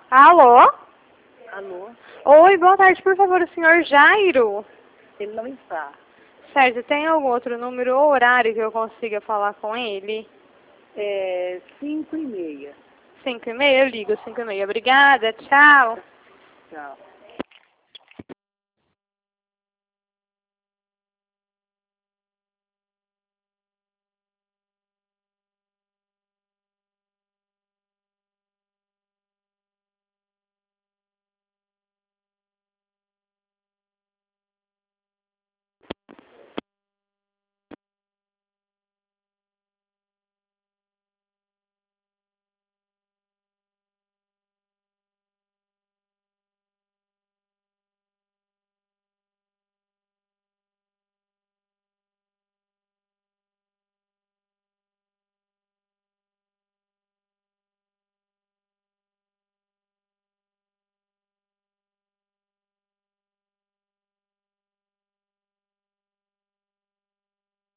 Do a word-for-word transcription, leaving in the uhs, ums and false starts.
Alô? Alô? Oi, boa tarde, por favor, o senhor Jairo? Ele não está. Certo, tem algum outro número ou horário que eu consiga falar com ele? É cinco e meia. Cinco e meia, eu ligo cinco e meia. Obrigada, tchau. Tchau.